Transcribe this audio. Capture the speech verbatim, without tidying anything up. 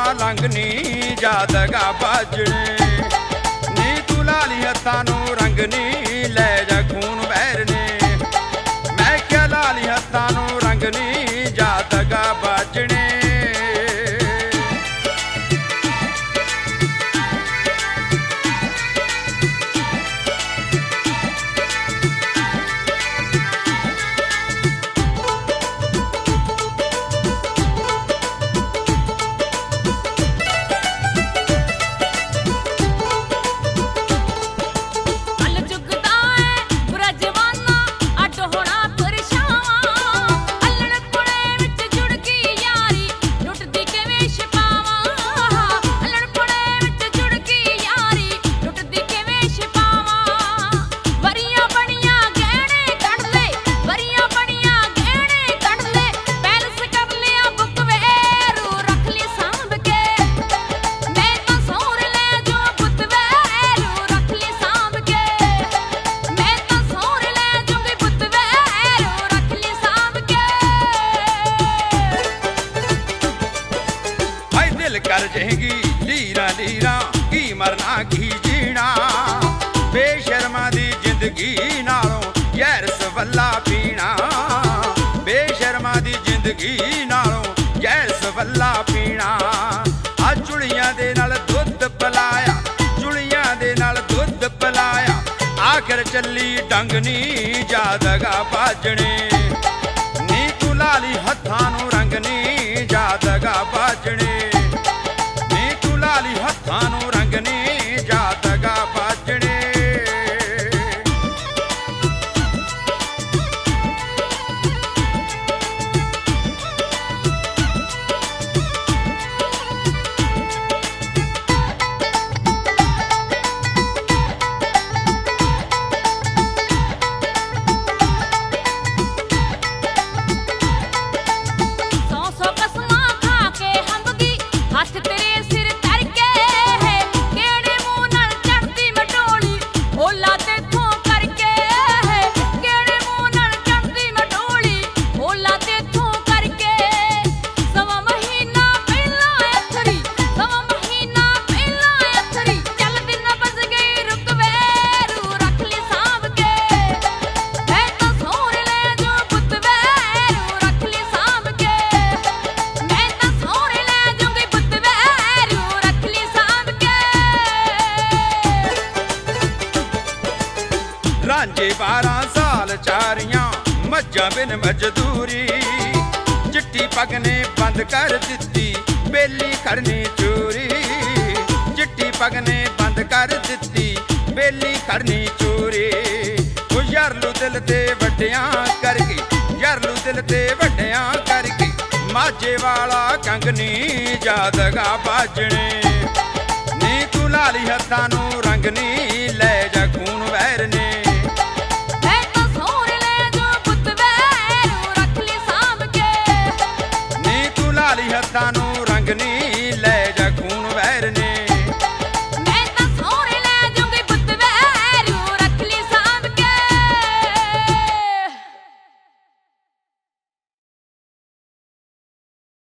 लंघनी जादगा बाजने नी तू लाली हत्थां नूं रंगनी लै जा खून बहरने मैं क्या लाली हत्थां नूं रंगनी जादगा बाजने कर जाएगी लीरा लीरा की मरना की जीना बेशर्मा दी जिंदगी नालों जहर सवला पीना बेशर्मा दी जिंदगी नालों जहर सवला पीना आ चुड़ियां दे नाल दुध पिलाया चुड़ियां दे नाल दुध पिलाया आखिर चली डंगनी जादगा बाजने नी तू लाली हत्थां नूं रंगनी जादगा बाजने लाली हत्थां नूं रंगनी जादगा बाजने सौ सौ कसमां खा के हंबगी हथ तेरे सिर रांझे बारह साल चारियां मज्जां बिन मजदूरी चिट्टी पग ने बंद कर दिती बेली करनी चोरी चिट्टी पग ने बंद कर दिती बेली करनी चोरी वो यारलू दिल ते वड्डियां कर गई यारलू दिल ते वड्डियां कर गई माझे वाला कंगनी जादगा बाजने नी तू लाली हत्थां नूं रंगनी